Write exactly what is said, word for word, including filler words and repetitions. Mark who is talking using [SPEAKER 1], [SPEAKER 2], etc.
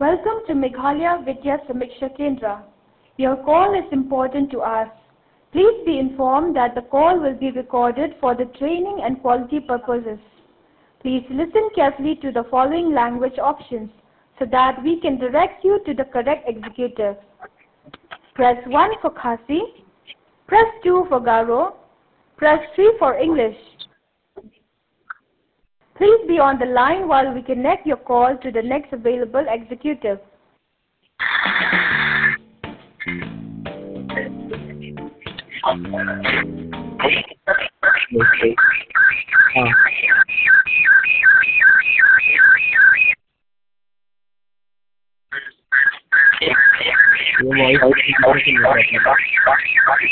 [SPEAKER 1] Welcome to Meghalaya Vidya Samiksha Kendra. Your call is important to us. Please be informed that the call will be recorded for the training and quality purposes. Please listen carefully to the following language options so that we can direct you to the correct executive. Press one for Khasi, press two for Garo, press three for English. Please be on the line while we connect your call to the next available executive.
[SPEAKER 2] Okay. हाँ ये voice